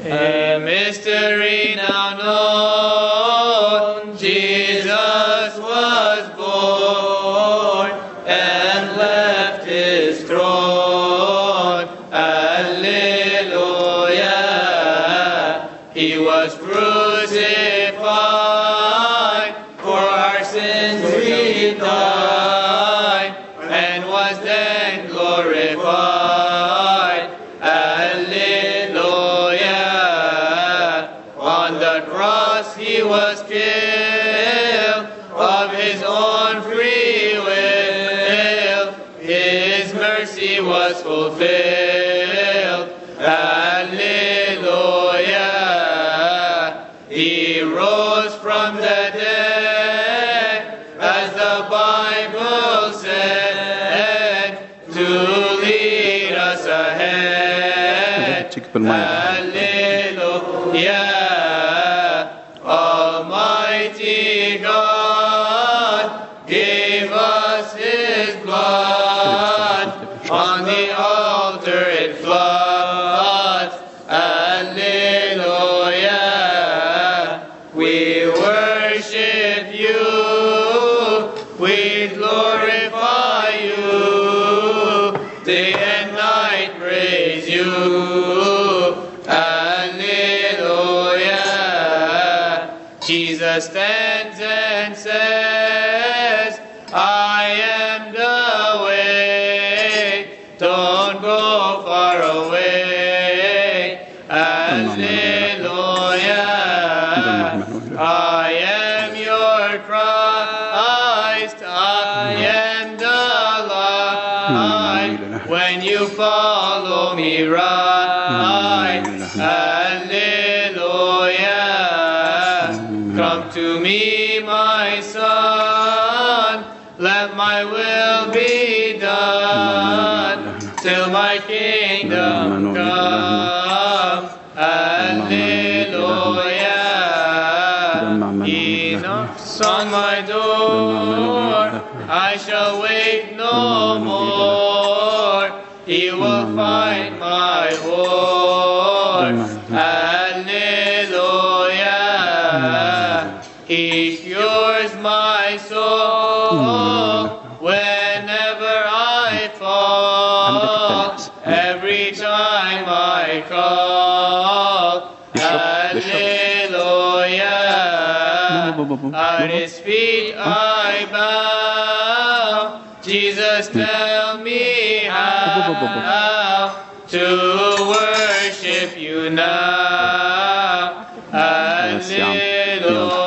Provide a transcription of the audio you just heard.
A mystery now known, Jesus was born and left his throne. Alleluia. He was crucified, for our sins he died, and was then glorified. Alleluia. On the cross he was killed, of his own free will. His mercy was fulfilled. Alleluia. He rose from the dead, as the Bible said, to lead us ahead. Alleluia. Almighty God gave us his blood, on the altar it floods. Alleluia. We worship you, we glorify you, day and night praise you. Alleluia. Jesus stands and says, I am the way, don't go far away. Alleluia. I am your Christ, I am the light, when you follow me right. Alleluia. Come to me, my son, let my will be done, till my kingdom come. Alleluia. He knocks on my door, I shall wait no more. He will find my ward. Alleluia. He cures my soul whenever I fall, every time I call. Alleluia. At his feet I bow. Jesus, tell me how to worship you now. Alleluia.